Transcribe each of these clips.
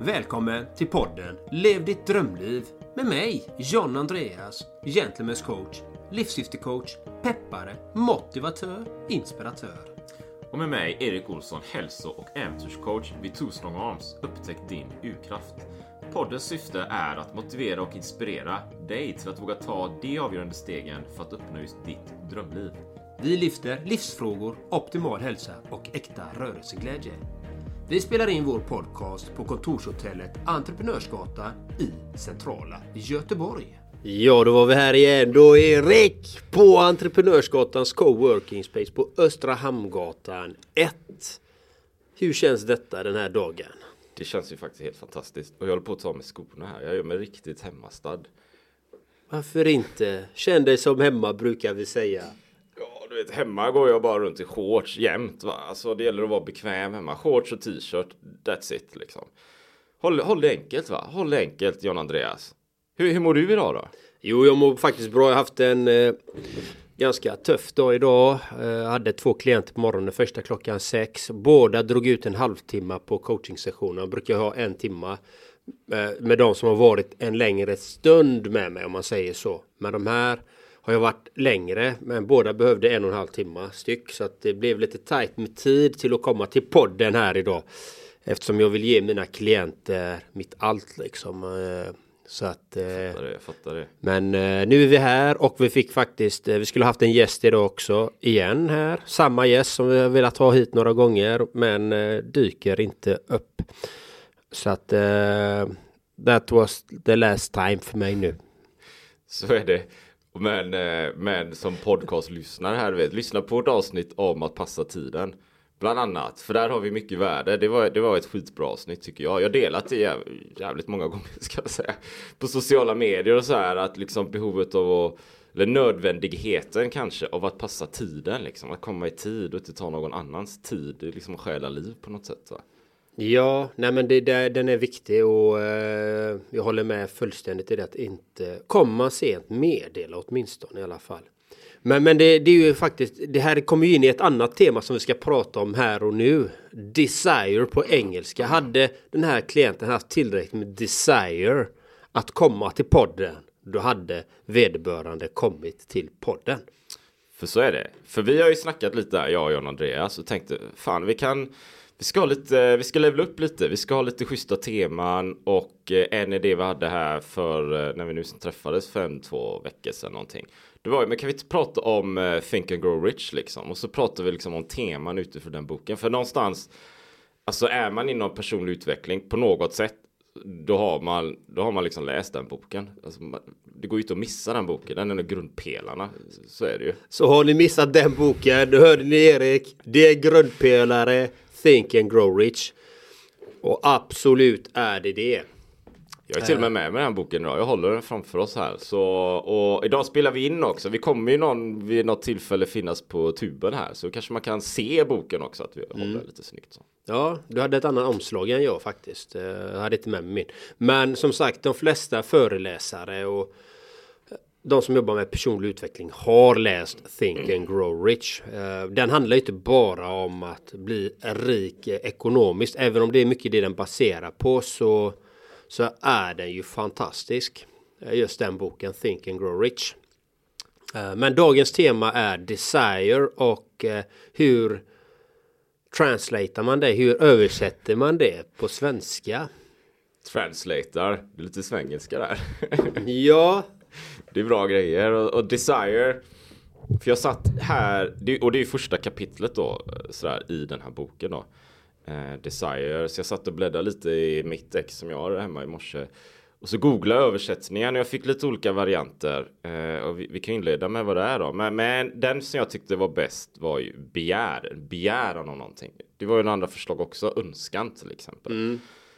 Välkommen till podden Lev ditt drömliv med mig, John Andreas, gentleman's coach, livssyftecoach, peppare, motivatör, inspiratör. Och med mig, Erik Olsson, hälso- och äventyrscoach vid Two Strong Arms. Upptäck din urkraft. Poddens syfte är att motivera och inspirera dig till att våga ta de avgörande stegen för att uppnå just ditt drömliv. Vi lyfter livsfrågor, optimal hälsa och äkta rörelseglädje. Vi spelar in vår podcast på kontorshotellet Entreprenörsgatan i centrala Göteborg. Ja, då var vi här igen. Då Erik på Entreprenörsgatans coworking space på Östra Hamngatan 1. Hur känns detta den här dagen? Det känns ju faktiskt helt fantastiskt. Och jag håller på att ta med skorna här. Jag gör mig riktigt hemmastad. Varför inte? Känn dig som hemma brukar vi säga. Ja, du vet, hemma går jag bara runt i shorts jämt, va? Alltså det gäller att vara bekväm hemma. Shorts och t-shirt, that's it liksom. Håll det enkelt, va? Håll det enkelt, John Andreas. Hur mår du idag då? Jo, jag mår faktiskt bra. Jag har haft en ganska tuff dag idag. Jag hade 2 klienter på morgonen. Första klockan 6. Båda drog ut en halvtimme på coachingsessionen. Jag brukar ha 1 timme med de som har varit en längre stund med mig, om man säger så. Men de här har jag varit längre, men båda behövde 1,5 timme styck. Så att det blev lite tajt med tid till att komma till podden här idag. Eftersom jag vill ge mina klienter mitt allt liksom. Så att, Jag fattar det. Men nu är vi här och vi fick faktiskt, vi skulle haft en gäst idag också igen här. Samma gäst som vi har velat ha hit några gånger, men dyker inte upp. Så att that was the last time för mig nu. Så är det. Men som podcastlyssnare här, vet, lyssna på ett avsnitt om att passa tiden. Bland annat, för där har vi mycket värde. Det var ett skitbra avsnitt tycker jag. Jag har delat det jävligt många gånger, ska jag säga. På sociala medier och så här, att liksom behovet av eller nödvändigheten kanske av att passa tiden liksom. Att komma i tid och inte ta någon annans tid. Det är liksom att stjäla liv på något sätt, va? Ja, nej men den är viktig och jag håller med fullständigt i det att inte komma sent, meddela åtminstone i alla fall. Men det är ju faktiskt, det här kommer ju in i ett annat tema som vi ska prata om här och nu. Desire på engelska. Hade den här klienten haft tillräckligt med desire att komma till podden, då hade vederbörande kommit till podden. För så är det. För vi har ju snackat lite där, jag och John Andreas, och tänkte, fan vi ska levela upp lite. Vi ska ha lite schyssta teman, och en idé vi hade här för när vi nu träffades för 2 veckor sedan någonting. Det var ju, men kan vi inte prata om Think and Grow Rich liksom? Och så pratar vi liksom om teman utifrån den boken. För någonstans, alltså är man inom personlig utveckling på något sätt, då har man liksom läst den boken. Alltså, det går ju inte att missa den boken. Den är en av grundpelarna, så är det ju. Så har ni missat den boken, då hörde ni Erik. Det är grundpelare, Think and Grow Rich. Och absolut är det. Jag är till och med den här boken idag. Jag håller den framför oss här. Och idag spelar vi in också. Vi kommer ju vid något tillfälle finnas på tuben här. Så kanske man kan se boken också, att vi håller lite snyggt så. Ja, du hade ett annat omslag än jag faktiskt. Jag hade inte med mig min. Men som sagt, de flesta föreläsare och de som jobbar med personlig utveckling har läst Think and Grow Rich. Den handlar ju inte bara om att bli rik ekonomiskt. Även om det är mycket det den baserar på, så är den ju fantastisk. Just den boken, Think and Grow Rich. Men dagens tema är desire, och hur translatear man det? Hur översätter man det på svenska? Translator, det är lite svengelska där. Ja. Det är bra grejer. Och desire, för jag satt här, och det är ju första kapitlet då, sådär, i den här boken då. Desire, så jag satt och bläddrade lite i mitt ex som jag har hemma i morse. Och så googlade jag översättningen och jag fick lite olika varianter. Och vi kan inleda med vad det är då. Men den som jag tyckte var bäst var ju begäran av någonting. Det var ju en andra förslag också, önskan till exempel.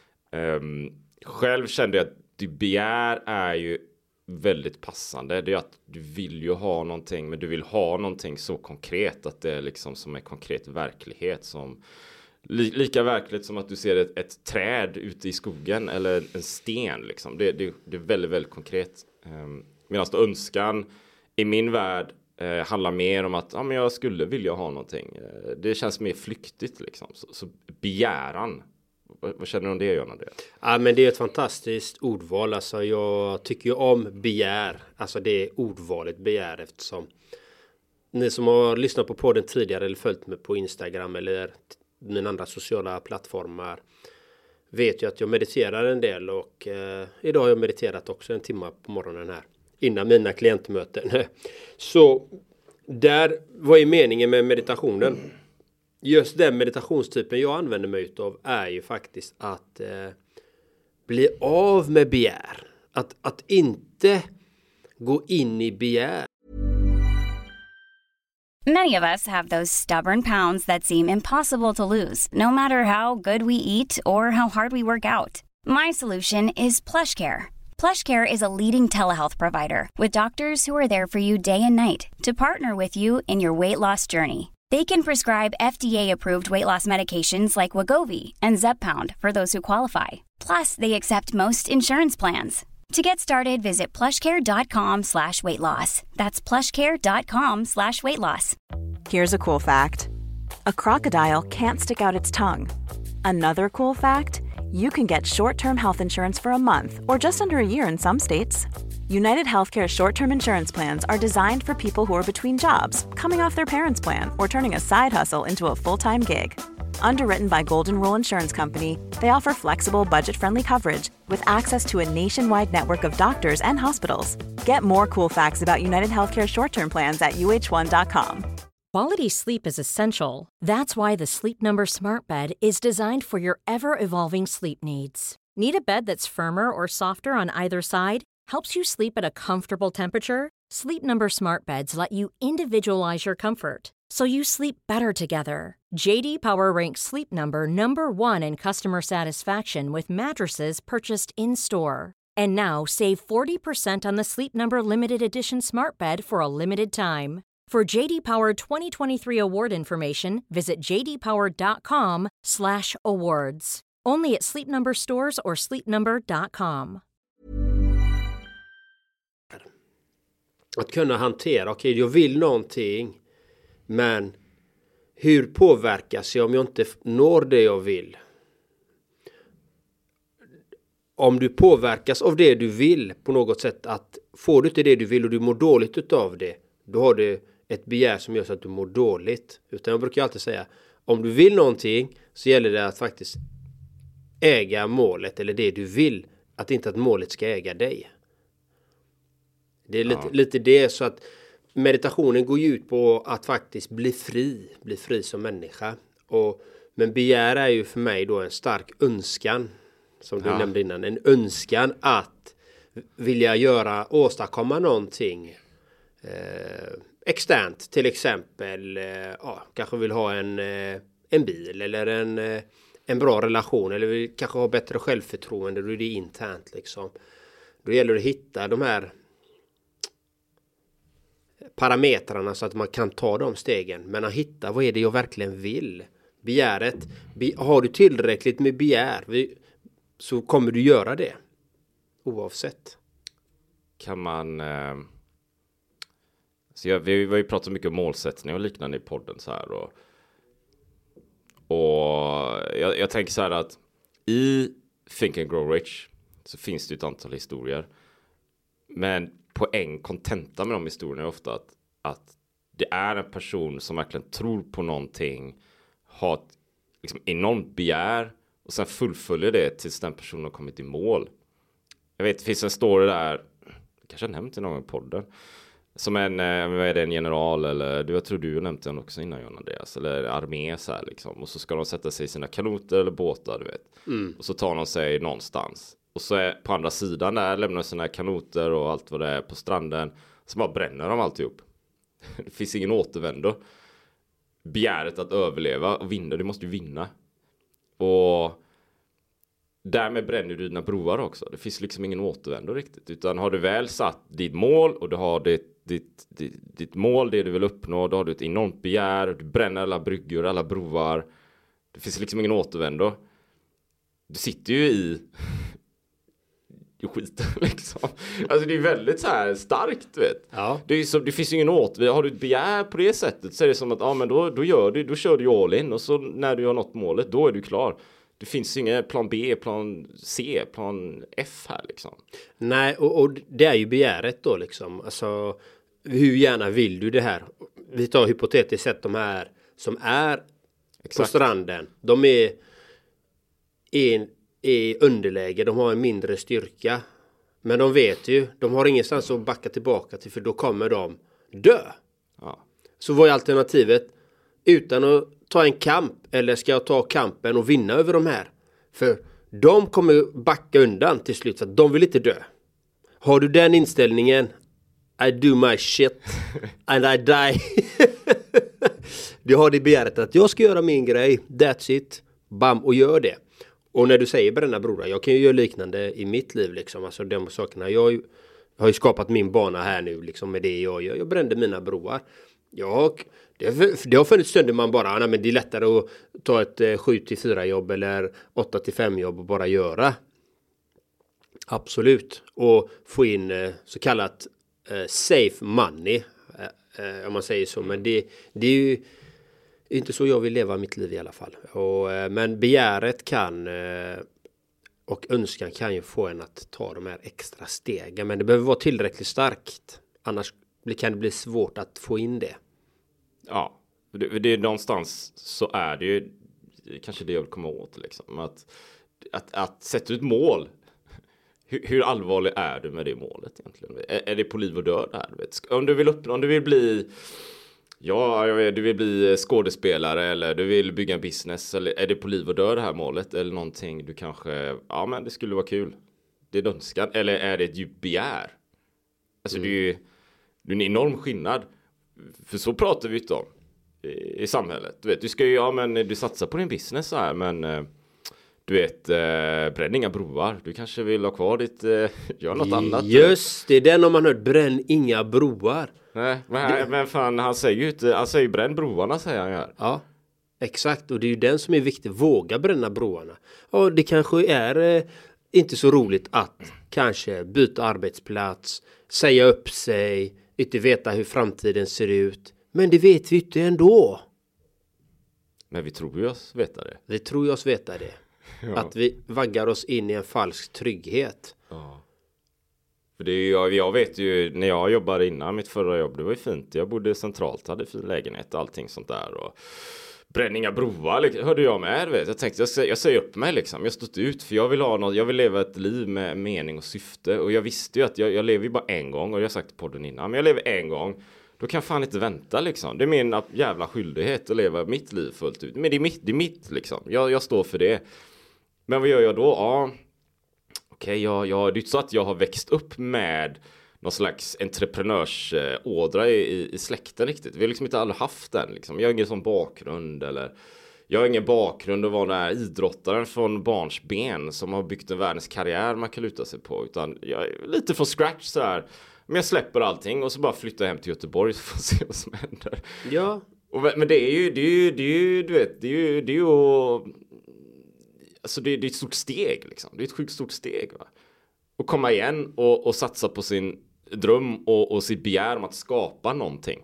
Själv kände jag att begär är ju väldigt passande. Det är att du vill ju ha någonting, men du vill ha någonting så konkret att det är liksom som en konkret verklighet, som lika verkligt som att du ser ett träd ute i skogen eller en sten liksom. Det är väldigt, väldigt konkret. Medan önskan i min värld handlar mer om att men jag skulle vilja ha någonting. Det känns mer flyktigt liksom. Så begäran Vad känner du om det, John Andreas? Ja, men det är ett fantastiskt ordval. Alltså, jag tycker ju om begär. Alltså det är ordvalet begär, eftersom ni som har lyssnat på podden tidigare eller följt mig på Instagram eller mina andra sociala plattformar vet ju att jag mediterar en del, och idag har jag mediterat också en timme på morgonen här innan mina klientmöten. Så där, vad är meningen med meditationen? Just den meditationstypen jag använder mig utav är ju faktiskt att bli av med begär. Att inte gå in i begär. Many of us have those stubborn pounds that seem impossible to lose, no matter how good we eat or how hard we work out. My solution is PlushCare. PlushCare is a leading telehealth provider with doctors who are there for you day and night to partner with you in your weight loss journey. They can prescribe FDA-approved weight loss medications like Wegovy and Zepbound for those who qualify. Plus, they accept most insurance plans. To get started, visit plushcare.com/weightloss. That's plushcare.com/weightloss. Here's a cool fact. A crocodile can't stick out its tongue. Another cool fact, you can get short-term health insurance for a month or just under a year in some states. United Healthcare short-term insurance plans are designed for people who are between jobs, coming off their parents' plan, or turning a side hustle into a full-time gig. Underwritten by Golden Rule Insurance Company, they offer flexible, budget-friendly coverage with access to a nationwide network of doctors and hospitals. Get more cool facts about United Healthcare short-term plans at uh1.com. Quality sleep is essential. That's why the Sleep Number Smart Bed is designed for your ever-evolving sleep needs. Need a bed that's firmer or softer on either side? Helps you sleep at a comfortable temperature? Sleep Number Smart Beds let you individualize your comfort, so you sleep better together. JD Power ranks Sleep Number #1 in customer satisfaction with mattresses purchased in-store. And now save 40% on the Sleep Number Limited Edition Smart Bed for a limited time. For JD Power 2023 award information, visit jdpower.com/awards. Only at Sleep Number stores or sleepnumber.com. Att kunna hantera, okej, jag vill någonting, men hur påverkas jag om jag inte når det jag vill? Om du påverkas av det du vill på något sätt, att får du inte det du vill och du mår dåligt utav det, då har du ett begär som gör så att du mår dåligt. Utan jag brukar alltid säga, om du vill någonting så gäller det att faktiskt äga målet eller det du vill, att inte att målet ska äga dig. Det är lite det, så att meditationen går ju ut på att faktiskt bli fri som människa. Men begär är ju för mig då en stark önskan, som du nämnde innan, en önskan att vilja åstadkomma någonting externt, till exempel kanske vill ha en bil eller en bra relation, eller vill kanske ha bättre självförtroende, då är det internt liksom. Då gäller det att hitta de här parametrarna så att man kan ta de stegen, men att hitta vad är det jag verkligen vill. Begäret, har du tillräckligt med begär så kommer du göra det oavsett. Kan man vi har ju pratat mycket om målsättning och liknande i podden så här, och jag tänker så här att i Think and Grow Rich så finns det ett antal historier, men kontenta med de historierna är ofta att det är en person som verkligen tror på någonting, har ett liksom enormt begär och sen fullföljer det tills den personen har kommit i mål. Jag vet, det finns en story där, kanske jag nämnt i någon podden, som en general, eller jag tror du nämnde den också innan, John Andreas, eller armé så här liksom, och så ska de sätta sig i sina kanoter eller båtar, du vet. Och så tar de sig någonstans. Och så är på andra sidan där, lämnar sina kanoter och allt vad det är på stranden, så bara bränner de alltihop. Det finns ingen återvändo. Begäret att överleva och vinna, du måste ju vinna. Och därmed bränner du dina broar också. Det finns liksom ingen återvändo riktigt. Utan har du väl satt ditt mål och du har ditt mål, det du vill uppnå, då har du ett enormt begär. Du bränner alla bryggor, alla broar. Det finns liksom ingen återvändo. Du sitter ju i skiten liksom. Alltså det är väldigt så här starkt, vet. Ja. Det finns ju ingen återvändo. Har du ett begär på det sättet så är det som att men då kör du all in, och så när du har nått målet, då är du klar. det finns ju ingen plan B, plan C, plan F här liksom. Nej, och det är ju begäret då liksom. Alltså, hur gärna vill du det här? Vi tar hypotetiskt sett de här som är på stranden. De är i underläge, de har en mindre styrka. Men de vet ju, de har ingenstans att backa tillbaka till, för då kommer de dö. Ja. Så vad är alternativet? Utan att ta en kamp, eller ska jag ta kampen och vinna över de här? För de kommer backa undan till slut, för att de vill inte dö. Har du den inställningen, I do my shit and I die. Du har det begäret att jag ska göra min grej, that's it, bam, och gör det. Och när du säger bränna broar, jag kan ju göra liknande i mitt liv liksom, alltså de sakerna. Jag har ju skapat min bana här nu liksom med det jag gör. Jag brände mina broar. Det har funnits stunder man bara, nej men det är lättare att ta ett 7-4 jobb eller 8-5 jobb och bara göra. Absolut. Och få in så kallat safe money, om man säger så. Men det är ju inte så jag vill leva mitt liv i alla fall. Men begäret kan och önskan kan ju få en att ta de här extra stegen. Men det behöver vara tillräckligt starkt. Annars kan det bli svårt att få in det. Ja, det är någonstans så är det ju kanske det jag vill komma åt liksom. Att sätta ut mål. Hur allvarlig är du med det målet egentligen? Är det på liv och död här? Om du vill bli du vill bli skådespelare eller du vill bygga en business, eller är det på liv och död det här målet, eller någonting du kanske, ja men det skulle vara kul. Det är önskan, eller är det ett djupt begär? Alltså det är ju en enorm skillnad. För så pratar vi inte om i samhället. Du vet, du ska ju, du satsar på din business så här, men du vet, bränn inga broar. Du kanske vill ha kvar ditt, gör något annat. Just det, den har man hört, bränn inga broar. Nej, men fan, han säger ju bränn broarna, säger han här. Ja, exakt. Och det är ju den som är viktig. Våga bränna broarna. Ja, det kanske är inte så roligt att kanske byta arbetsplats, säga upp sig, inte veta hur framtiden ser ut. Men det vet vi inte ändå. Men vi tror ju oss veta det. Vi tror ju oss veta det. Ja. Att vi vaggar oss in i en falsk trygghet. Ja. För det är ju, jag vet ju, när jag jobbade innan mitt förra jobb, det var ju fint. Jag bodde centralt, hade fin lägenhet och allting sånt där. Och bränninga broar, hörde jag med, vet. Jag tänkte, jag säger upp mig liksom. Jag stått ut, för jag vill ha något, jag vill leva ett liv med mening och syfte. Och jag visste ju att jag lever ju bara en gång, och jag har sagt i podden innan, men jag lever en gång. Då kan jag fan inte vänta liksom. Det är min jävla skyldighet att leva mitt liv fullt ut. Men det är mitt liksom. Jag står för det. Men vad gör jag då? Ja, okej, det är inte så att jag har växt upp med någon slags entreprenörsådra i släkten riktigt. Vi har liksom inte aldrig haft den liksom. Jag har ingen sån bakgrund, eller jag har ingen bakgrund att vara den här idrottaren från barnsben som har byggt en världens karriär man kan luta sig på, utan jag är lite från scratch så här. Men jag släpper allting och så bara flyttar hem till Göteborg så får se vad som händer. Ja. Men det är ju du vet, det är ju alltså det är ett stort steg liksom. Det är ett sjukt stort steg, va? Och komma igen och satsa på sin dröm och sitt begär om att skapa någonting.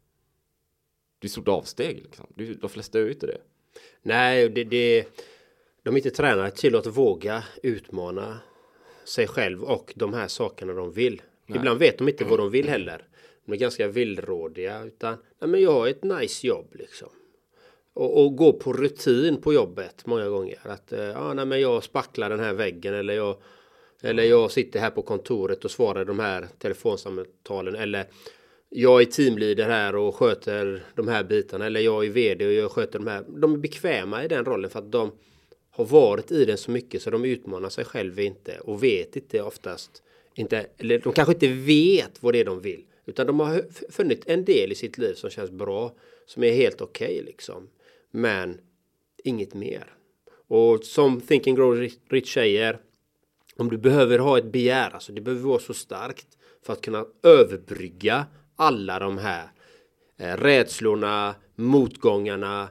Det är ett stort avsteg liksom. De flesta är ju inte det. Nej, de är inte tränade till att våga utmana sig själv och de här sakerna de vill. Nej. Ibland vet de inte vad de vill heller. De är ganska villrådiga, utan nej, men jag har ett nice jobb liksom. Och gå på rutin på jobbet många gånger. Att nej, men jag spacklar den här väggen, eller jag sitter här på kontoret och svarar de här telefonsamtalen, eller jag är teamleader här och sköter de här bitarna, eller jag är vd och jag sköter de här. De är bekväma i den rollen för att de har varit i den så mycket så de utmanar sig själva inte och vet inte oftast inte, eller de kanske inte vet vad det är de vill, utan de har funnit en del i sitt liv som känns bra, som är helt okej liksom, men inget mer. Och som Think and Grow Rich säger, om du behöver ha ett begär, alltså det behöver vara så starkt för att kunna överbrygga alla de här rädslorna, motgångarna,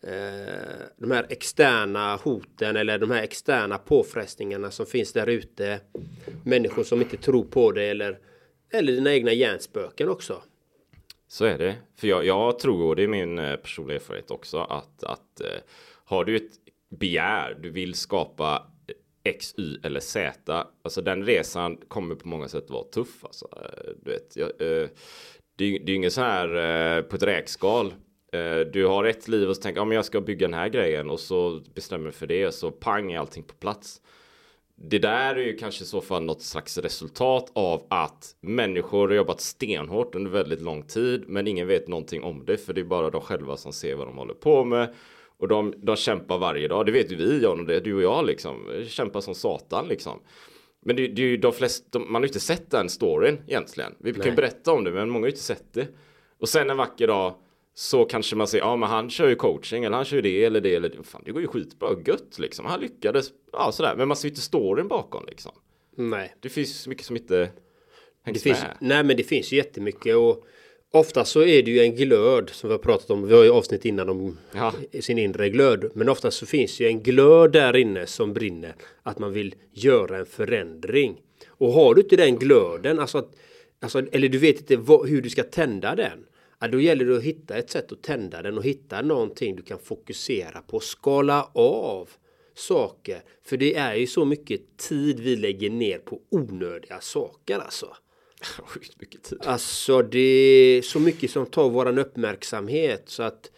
de här externa hoten eller de här externa påfrestningarna som finns där ute. Människor som inte tror på det, eller dina egna hjärnspöken också. Så är det. För jag tror, och det är min personliga erfarenhet också, att har du ett begär. Du vill skapa X, Y eller Z. Alltså den resan kommer på många sätt vara tuff. Alltså, du vet, det är ju ingen så här på ett räkskal. Du har ett liv och så tänker men jag ska bygga den här grejen och så bestämmer du för det så pang är allting på plats. Det där är ju kanske i så fall något slags resultat av att människor har jobbat stenhårt under väldigt lång tid men ingen vet någonting om det för det är bara de själva som ser vad de håller på med och de kämpar varje dag. Det vet ju vi, John, och det, du och jag liksom, kämpar som satan liksom. Men det är ju de flesta, man har ju inte sett den storyn egentligen. Vi kan ju berätta om det men många har ju inte sett det. Och sen en vacker dag så kanske man säger, men han kör ju coaching eller han kör ju det eller det eller det. Fan, det går ju skitbra, gött liksom. Han lyckades, sådär. Men man ser inte storyn bakom liksom. Nej. Det finns mycket som inte hängs med. Nej, men det finns ju jättemycket och ofta så är det ju en glöd som vi har pratat om. Vi har ju avsnitt innan om sin inre glöd. Men ofta så finns ju en glöd där inne som brinner. Att man vill göra en förändring. Och har du inte den glöden, eller du vet inte hur du ska tända den. Ja, då gäller det att hitta ett sätt att tända den och hitta någonting du kan fokusera på. Skala av saker. För det är ju så mycket tid vi lägger ner på onödiga saker alltså. Sjukt mycket tid. Alltså det är så mycket som tar våran uppmärksamhet så att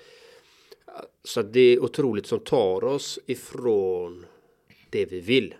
det är otroligt som tar oss ifrån det vi vill.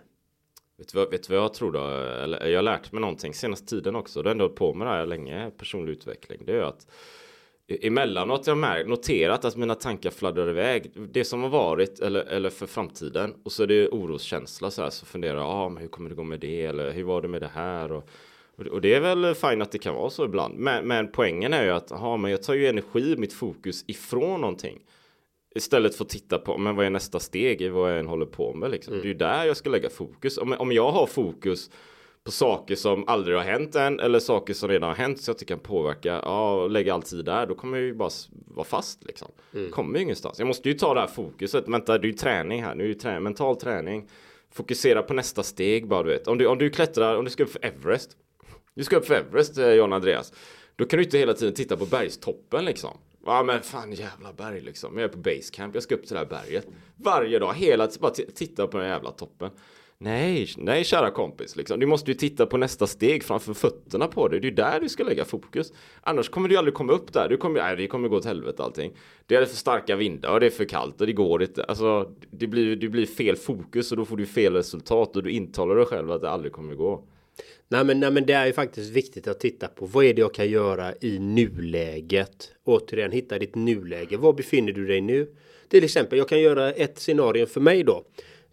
Vet du vad jag tror då? Eller, jag har lärt mig någonting senaste tiden också. Det har ändå på med det här länge, personlig utveckling. Det är att emellanåt jag har noterat att mina tankar fladdrar iväg. Det som har varit eller för framtiden. Och så är det oroskänsla så här. Så funderar jag, men hur kommer det gå med det? Eller hur var det med det här? Och det är väl fint att det kan vara så ibland. Men poängen är ju att men jag tar ju energi, mitt fokus ifrån någonting. Istället för att titta på, men vad är nästa steg i vad jag än håller på med liksom. Det är ju där jag ska lägga fokus. Om jag har fokus på saker som aldrig har hänt än eller saker som redan har hänt så att det kan påverka, och lägga all tid där, då kommer jag ju bara vara fast liksom. Kommer ju ingenstans. Jag måste ju ta det här fokuset. Vänta, det är ju träning här. Nu är det mental träning. Fokusera på nästa steg bara, du vet. Om du klättrar, om du ska upp för Everest. Du ska upp för Everest, John Andreas. Då kan du inte hela tiden titta på bergstoppen liksom. Ja men fan jävla berg liksom. Jag är på basecamp, jag ska upp till det här berget. Varje dag, hela tiden, bara titta på den jävla toppen. Nej kära kompis liksom. Du måste ju titta på nästa steg framför fötterna på dig. Det är ju där du ska lägga fokus. Annars kommer du aldrig komma upp där. Det kommer gå åt helvete allting. Det är för starka vindar och det är för kallt och det går inte. Alltså det blir fel fokus och då får du fel resultat och du intalar dig själv att det aldrig kommer gå. Nej men det är ju faktiskt viktigt att titta på vad är det jag kan göra i nuläget. Återigen, hitta ditt nuläge. Var befinner du dig nu? Till exempel, jag kan göra ett scenario för mig då.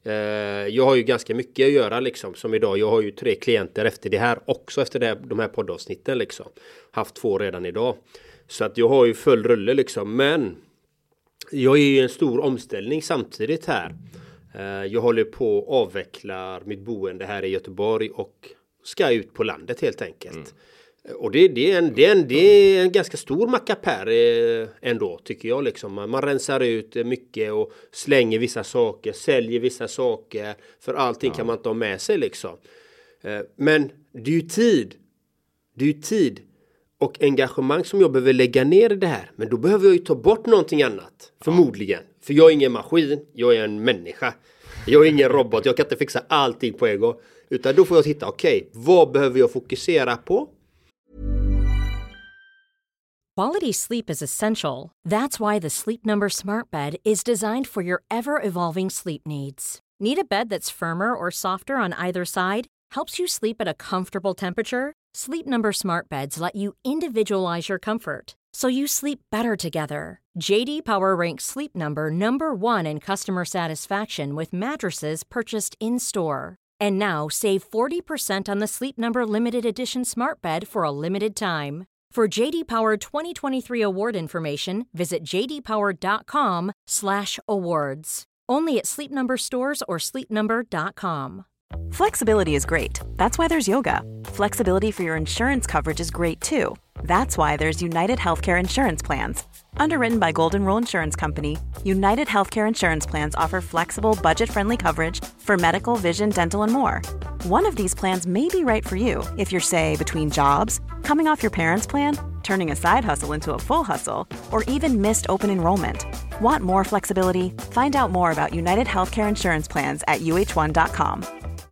Jag har ju ganska mycket att göra liksom, som idag. Jag har ju 3 klienter efter det här också, efter de här poddavsnitten liksom. Haft 2 redan idag. Så att jag har ju full rulle liksom. Men jag är ju i en stor omställning samtidigt här. Jag håller på att avveckla mitt boende här i Göteborg och ska ut på landet helt enkelt. Och det är en ganska stor mackapär ändå tycker jag liksom. Man rensar ut mycket och slänger vissa saker, säljer vissa saker. För allting kan man inte ha med sig liksom. Men det är ju tid. Det är ju tid och engagemang som jag behöver lägga ner i det här. Men då behöver jag ju ta bort någonting annat. Förmodligen. För jag är ingen maskin, jag är en människa. Jag är ingen robot, jag kan inte fixa allting på en gång. Utan då får jag titta, okej, vad behöver jag fokusera på? Quality sleep is essential. That's why the Sleep Number Smart Bed is designed for your ever-evolving sleep needs. Need a bed that's firmer or softer on either side? Helps you sleep at a comfortable temperature? Sleep Number Smart Beds let you individualize your comfort, so you sleep better together. JD Power ranks Sleep Number #1 in customer satisfaction with mattresses purchased in-store. And now save 40% on the Sleep Number Limited Edition Smart Bed for a limited time. For JD Power 2023 award information, visit jdpower.com/awards. Only at Sleep Number stores or sleepnumber.com. Flexibility is great. That's why there's yoga. Flexibility for your insurance coverage is great too. That's why there's United Healthcare Insurance Plans. Underwritten by Golden Rule Insurance Company, United Healthcare Insurance Plans offer flexible, budget-friendly coverage for medical, vision, dental, and more. One of these plans may be right for you if you're, say, between jobs, coming off your parents' plan, turning a side hustle into a full hustle, or even missed open enrollment. Want more flexibility? Find out more about United Healthcare Insurance Plans at uh1.com.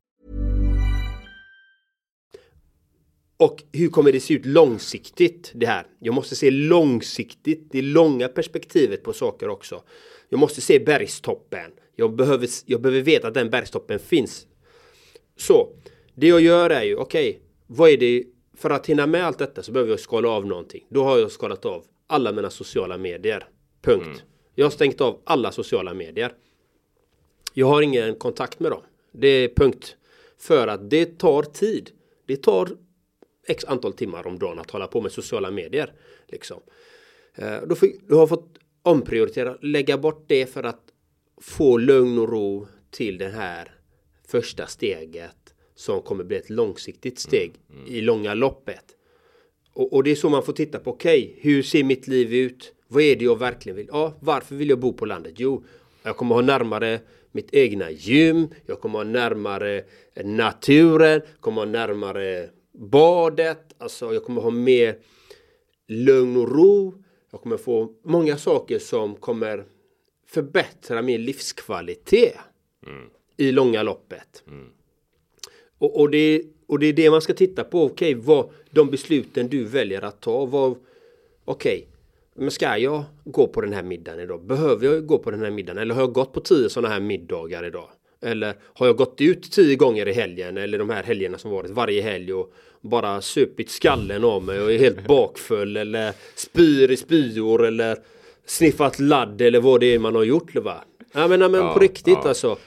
Och hur kommer det se ut långsiktigt det här? Jag måste se långsiktigt, det långa perspektivet på saker också. Jag måste se bergstoppen. Jag behöver veta att den bergstoppen finns. Så, det jag gör är ju, okej, vad är det? För att hinna med allt detta så behöver jag skala av någonting. Då har jag skalat av alla mina sociala medier. Punkt. Jag har stängt av alla sociala medier. Jag har ingen kontakt med dem. Det är punkt. För att det tar tid. Det tar x antal timmar om dagen att hålla på med sociala medier. Liksom. Då har jag fått omprioritera. Lägga bort det för att få lugn och ro till det här första steget. Som kommer bli ett långsiktigt steg i långa loppet. Och det är så man får titta på. Okej, hur ser mitt liv ut? Vad är det jag verkligen vill? Ja, varför vill jag bo på landet? Jo, jag kommer ha närmare mitt egna gym. Jag kommer ha närmare naturen. Jag kommer ha närmare badet. Alltså jag kommer ha mer lugn och ro. Jag kommer få många saker som kommer förbättra min livskvalitet i långa loppet. Och det är det man ska titta på. Okej, vad de besluten du väljer att ta. Okej, men ska jag gå på den här middagen idag? Behöver jag gå på den här middagen? Eller har jag gått på 10 sådana här middagar idag? Eller har jag gått ut 10 gånger i helgen? Eller de här helgerna som varit varje helg och bara supit skallen av mig och är helt bakfull? Eller spyr i spyor? Eller sniffat ladd? Eller vad det är man har gjort? Va? Men på riktigt alltså.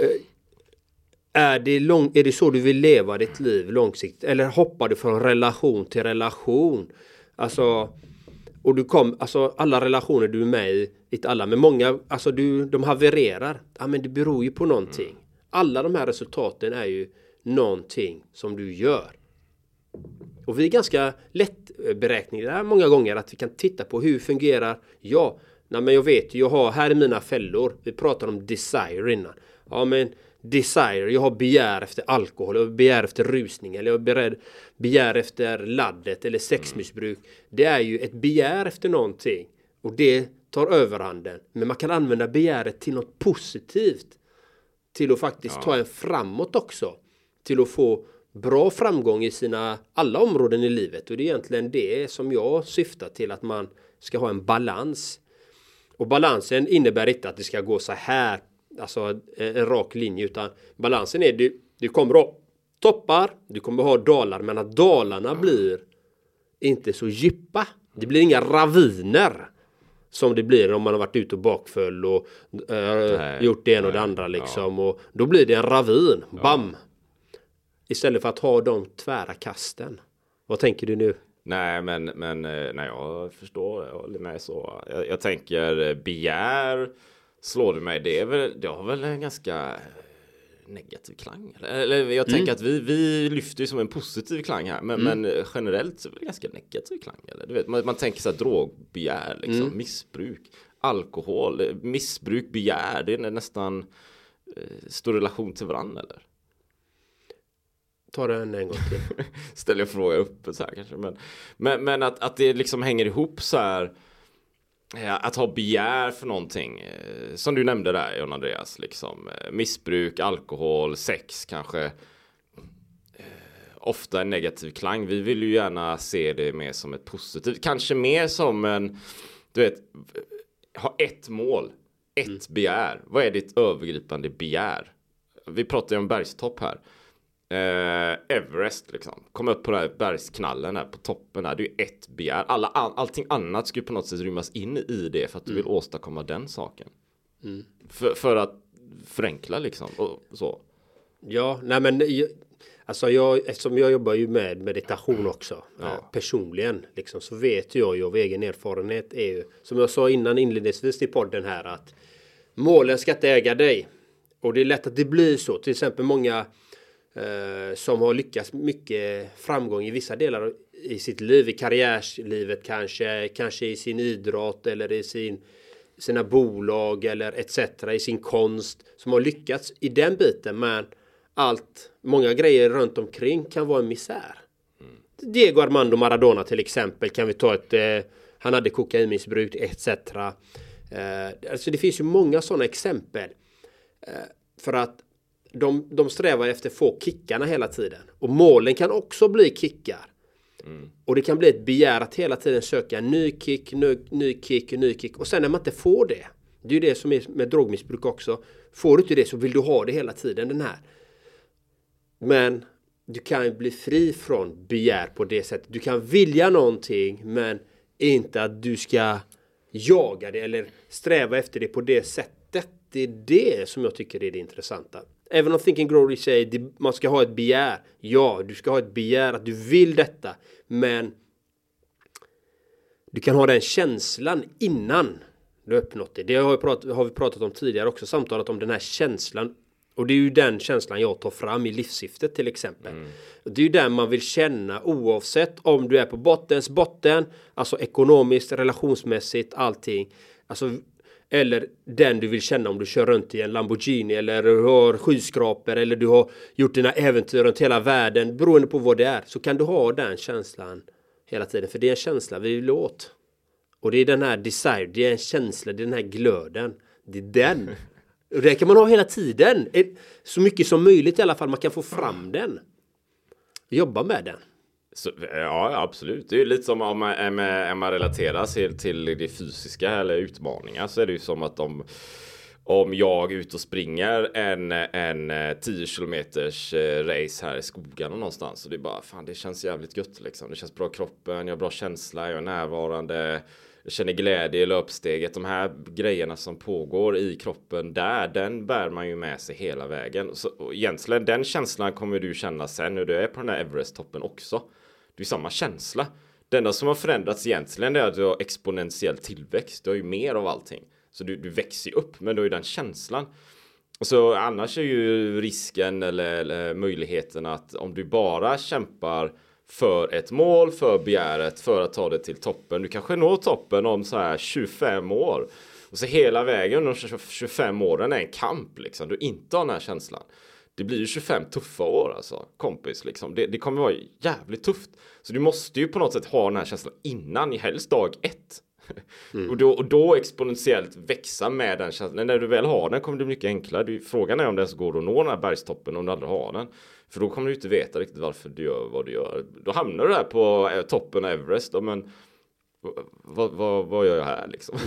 Är det så du vill leva ditt liv långsiktigt? Eller hoppar du från relation till relation? Alltså, alla relationer du är med i, inte alla, men många, alltså de havererar. Ja, men det beror ju på någonting. Alla de här resultaten är ju någonting som du gör. Och vi är ganska lättberäknade många gånger att vi kan titta på hur fungerar men jag vet ju, jag har här i mina fällor, vi pratar om desire innan. Ja, men desire, jag har begär efter alkohol, jag har begär efter rusning, eller jag har begär efter laddet eller sexmissbruk. Det är ju ett begär efter någonting och det tar överhanden. Men man kan använda begäret till något positivt, till att faktiskt ta en framåt också, till att få bra framgång i alla områden i livet. Och det är egentligen det som jag syftar till, att man ska ha en balans. Och balansen innebär inte att det ska gå så här, alltså en rak linje, utan balansen är du kommer ha toppar, du kommer ha dalar, men att dalarna blir inte så djupa. Det blir inga raviner som det blir om man har varit ute och bakfull och gjort det ena och det andra liksom. Och då blir det en ravin, bam! Istället för att ha de tvära kasten. Vad tänker du nu? Nej, men jag förstår, jag håller med så. Jag tänker begär, slår det mig, det har väl en ganska negativ klang. Eller jag tänker att vi lyfter ju som en positiv klang här, men generellt så är det ganska negativ klang. Eller? Du vet, man tänker så här drogbegär, liksom, missbruk, alkohol, missbruk, begär, det är nästan stor relation till varandra, eller? Ta den en gång till. Ställer jag fråga upp så här kanske. Men att det liksom hänger ihop så här. Att ha begär för någonting. Som du nämnde där, John Andreas. Liksom, missbruk, alkohol, sex kanske. Ofta en negativ klang. Vi vill ju gärna se det mer som ett positivt. Kanske mer som en, du vet, ha ett mål. Ett begär. Vad är ditt övergripande begär? Vi pratar ju om bergstopp här. Everest liksom. Kom upp på den här bergsknallen där på toppen där. Det är ju ett begär. Allting annat ska ju på något sätt rymmas in i det för att du vill åstadkomma den saken. För att förenkla liksom och så. Ja, nej men alltså eftersom jag jobbar ju med meditation också personligen liksom, så vet jag ju av egen erfarenhet är ju, som jag sa inledningsvis i podden här, att målen ska inte äga dig. Och det är lätt att det blir så. Till exempel många som har lyckats mycket framgång i vissa delar i sitt liv, i karriärslivet kanske i sin idrott eller i sina bolag eller etc. i sin konst, som har lyckats i den biten, men många grejer runt omkring kan vara en misär. Diego Armando Maradona till exempel kan vi ta han hade kokainmissbruk etc. Alltså det finns ju många sådana exempel. För att de strävar efter att få kickarna hela tiden. Och målen kan också bli kickar. Och det kan bli ett begär att hela tiden söka en ny kick, ny kick. Och sen när man inte får det. Det är ju det som är med drogmissbruk också. Får du inte det så vill du ha det hela tiden, den här. Men du kan bli fri från begär på det sättet. Du kan vilja någonting, men inte att du ska jaga det eller sträva efter det på det sättet. Det är det som jag tycker är det intressanta. Även om Think and Grow Rich säger att man ska ha ett begär. Ja, du ska ha ett begär att du vill detta. Men du kan ha den känslan innan du har uppnått det. Det har vi pratat om tidigare också. Samtalat om den här känslan. Och det är ju den känslan jag tar fram i livssyftet till exempel. Det är ju den man vill känna oavsett om du är på bottens botten. Alltså ekonomiskt, relationsmässigt, allting. Alltså, eller den du vill känna om du kör runt i en Lamborghini. Eller du har skyskrapor. Eller du har gjort dina äventyr runt hela världen. Beroende på vad det är. Så kan du ha den känslan hela tiden. För det är en känsla vi vill åt. Och det är den här desire. Det är en känsla. Det är den här glöden. Det är den. Och det kan man ha hela tiden. Så mycket som möjligt i alla fall. Man kan få fram den. Jobba med den. Så, ja, absolut. Det är ju lite som om man relaterar till det fysiska eller utmaningar, så är det ju som att om jag är ute och springer en 10 kilometers race här i skogarna någonstans, och det är bara, fan, det känns jävligt gött liksom. Det känns bra i kroppen, jag har bra känsla, jag är närvarande, jag känner glädje i löpsteget. De här grejerna som pågår i kroppen den bär man ju med sig hela vägen. Så egentligen den känslan kommer du känna sen när du är på den här Everest-toppen också. Det är samma känsla. Det enda som har förändrats egentligen är att du har exponentiell tillväxt. Du har ju mer av allting. Så du växer ju upp, men du har ju den känslan. Så annars är ju risken eller möjligheten att om du bara kämpar för ett mål, för begäret, för att ta det till toppen. Du kanske når toppen om så här 25 år. Och så hela vägen de 25 åren är en kamp liksom. Du inte har den här känslan. Det blir ju 25 tuffa år alltså, kompis liksom. Det kommer vara jävligt tufft. Så du måste ju på något sätt ha den här känslan innan, i helst dag 1. Och då exponentiellt växa med den känslan. När du väl har den kommer det bli mycket enklare. Frågan är om det ens går att nå den här bergstoppen om du aldrig har den. För då kommer du inte veta riktigt varför du gör vad du gör. Då hamnar du där på toppen av Everest. Men vad gör jag här liksom?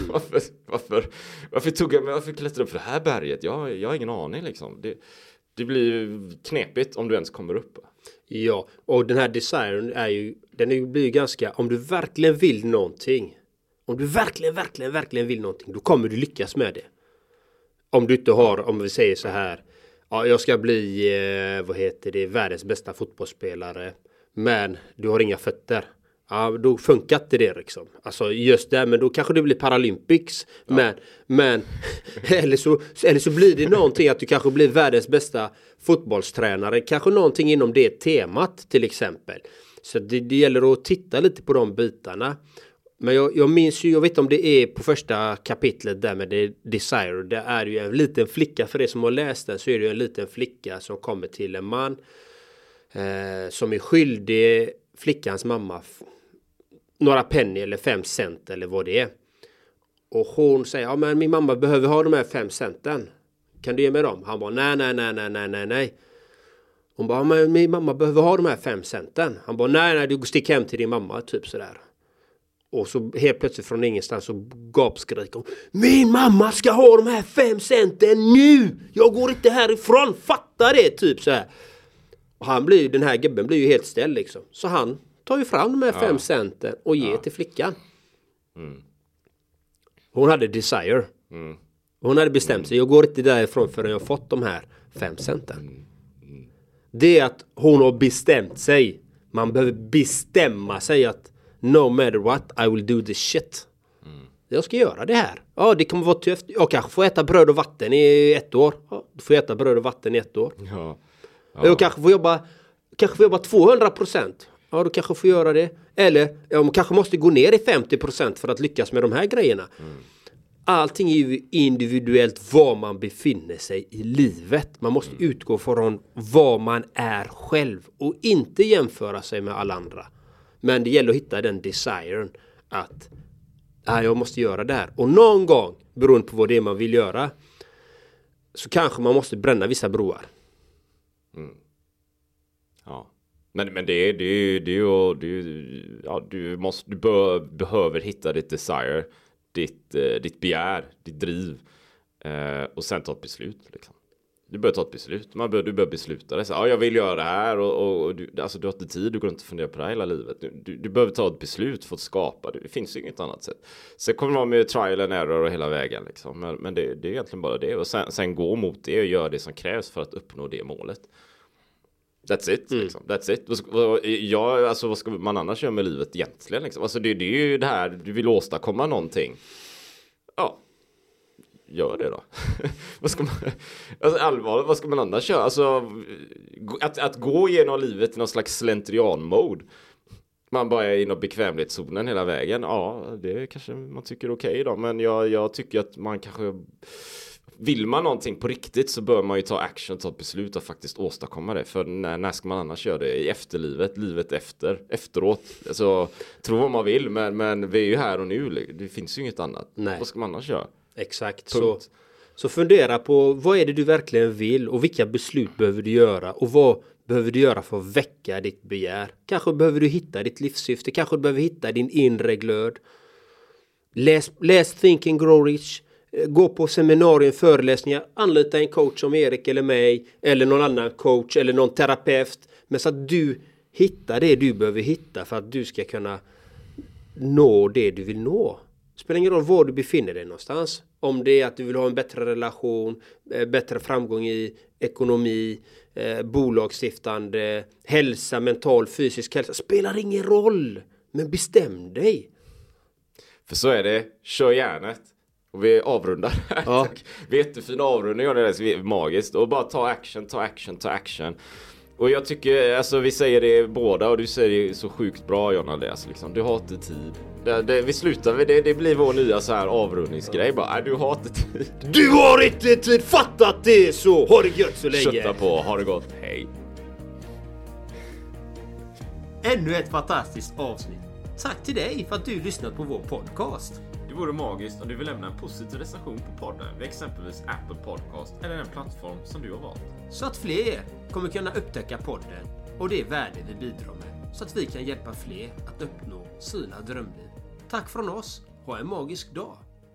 Varför klättrar jag upp för det här berget? Jag har ingen aning liksom. Det blir ju knepigt om du ens kommer upp. Ja, och den här desiren blir ju ganska, om du verkligen vill någonting. Om du verkligen vill någonting, då kommer du lyckas med det. Om du inte har, om vi säger så här, ja, jag ska bli, världens bästa fotbollsspelare. Men du har inga fötter. Ja, då funkar inte det liksom. Alltså just det, men då kanske det blir Paralympics. Ja. Men eller så blir det någonting att du kanske blir världens bästa fotbollstränare. Kanske någonting inom det temat till exempel. Så det gäller att titta lite på de bitarna. Men jag minns ju, jag vet om det är på första kapitlet där med det Desire. Det är ju en liten flicka, för det som har läst den så är det ju en liten flicka som kommer till en man som är skyldig flickans mamma några penny eller 5 cent eller vad det är. Och hon säger, ja men min mamma behöver ha de här 5 centen. Kan du ge mig dem? Han bara, nej. Hon bara, men min mamma behöver ha de här 5 centen. Han bara, nej, du stick hem till din mamma, typ sådär. Och så helt plötsligt från ingenstans så gapskriker hon, min mamma ska ha de här 5 centen nu! Jag går inte härifrån, fatta det! Typ så här. Och den här gubben blir ju helt ställd liksom. Så han tar ju fram de här 5 centen och ger till flickan. Hon hade desire. Hon hade bestämt sig, jag går inte därifrån förrän jag har fått de här 5 centen. Det är att hon har bestämt sig. Man behöver bestämma sig att no matter what, I will do this shit. Jag ska göra det här. Ja, det kommer vara tufft. Jag kanske får äta bröd och vatten i 1 år. Ja, du får äta bröd och vatten i 1 år. Ja. Jag kanske får jobba 200%. Ja, du kanske får göra det. Eller man kanske måste gå ner i 50% för att lyckas med de här grejerna. Allting är ju individuellt var man befinner sig i livet. Man måste utgå från vad man är själv och inte jämföra sig med alla andra. Men det gäller att hitta den desiren att jag måste göra det här. Och någon gång beroende på vad det är man vill göra, så kanske man måste bränna vissa broar. Ja. Men det är ju du behöver hitta ditt desire, ditt begär, ditt driv, och sen ta ett beslut liksom. Du bör ta ett beslut. Du bör besluta dig. Jag vill göra det här och du har inte tid. Du går inte att fundera på det här hela livet. Du behöver ta ett beslut för att skapa. Det finns ju inget annat sätt. Sen kommer man med trial and error och hela vägen. Liksom. Men det är egentligen bara det. Och sen gå mot det och göra det som krävs för att uppnå det målet. That's it. Liksom. That's it. Vad ska man annars göra med livet egentligen? Liksom? Alltså, det är ju det här. Du vill åstadkomma någonting. Ja. Gör det då. Vad ska man, alltså allvarligt, vad ska man annars göra? Alltså, att gå igenom livet i någon slags slentrian-mode. Man bara är i någon bekvämlighetszonen hela vägen. Ja, det kanske man tycker okej då. Men jag tycker att man kanske... Vill man någonting på riktigt så bör man ju ta action, ta ett beslut och faktiskt åstadkomma det. För när ska man annars göra det? I efterlivet, livet efteråt. Alltså, tro vad man vill, men vi är ju här och nu. Det finns ju inget annat. Nej. Vad ska man annars göra? Exakt. Så fundera på vad är det du verkligen vill och vilka beslut behöver du göra och vad behöver du göra för att väcka ditt begär. Kanske behöver du hitta ditt livssyfte, kanske du behöver hitta din inre glöd. Läs Think and Grow Rich, gå på seminarier, föreläsningar, anlita en coach som Erik eller mig eller någon annan coach eller någon terapeut, men så att du hittar det du behöver hitta för att du ska kunna nå det du vill nå. Det spelar ingen roll var du befinner dig någonstans. Om det är att du vill ha en bättre relation, bättre framgång i ekonomi, bolagsstiftande, hälsa, mental, fysisk hälsa. Spelar ingen roll. Men bestäm dig. För så är det. Kör järnet. Och vi avrundar. Ja. Jättefin avrundning. Och det är magiskt. Och bara ta action. Och jag tycker, alltså vi säger det båda och du säger det så sjukt bra, John Andreas, liksom. Du har inte tid. Vi slutar med det blir vår nya så här avrundningsgrej bara. Du har inte tid. Du har inte tid, fatta att det är så. Ha det gött så länge. Kötta på, ha det gott, hej. Ännu ett fantastiskt avsnitt. Tack till dig för att du lyssnat på vår podcast. Det vore magiskt om du vill lämna en positiv recension på podden vid exempelvis Apple Podcast eller den plattform som du har valt. Så att fler kommer kunna upptäcka podden och det värde vi bidrar med. Så att vi kan hjälpa fler att uppnå sina drömliv. Tack från oss. Ha en magisk dag.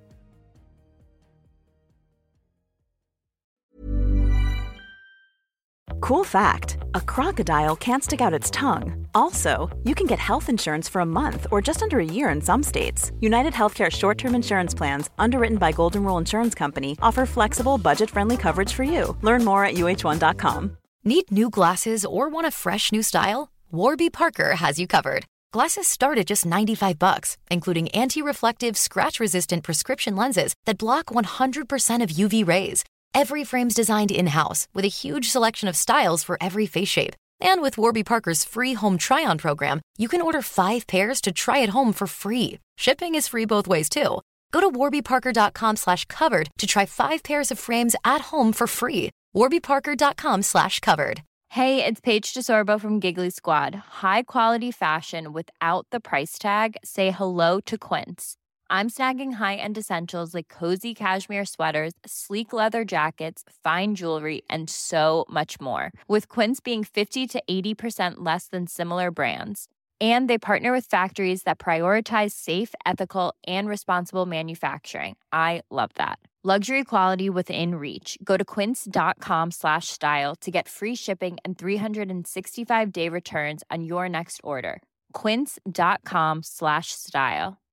Cool fact, a crocodile can't stick out its tongue. Also, you can get health insurance for a month or just under a year in some states. United Healthcare short-term insurance plans, underwritten by Golden Rule Insurance Company, offer flexible, budget-friendly coverage for you. Learn more at uh1.com. Need new glasses or want a fresh new style? Warby Parker has you covered. Glasses start at just $95, including anti-reflective, scratch-resistant prescription lenses that block 100% of UV rays. Every frame's designed in-house with a huge selection of styles for every face shape. And with Warby Parker's free home try-on program, you can order 5 pairs to try at home for free. Shipping is free both ways too. Go to warbyparker.com/covered to try 5 pairs of frames at home for free. warbyparker.com/covered. Hey, it's Paige DeSorbo from Giggly Squad. High quality fashion without the price tag. Say hello to Quince. I'm snagging high-end essentials like cozy cashmere sweaters, sleek leather jackets, fine jewelry, and so much more. With Quince being 50 to 80% less than similar brands. And they partner with factories that prioritize safe, ethical, and responsible manufacturing. I love that. Luxury quality within reach. Go to quince.com/style to get free shipping and 365-day returns on your next order. Quince.com/style.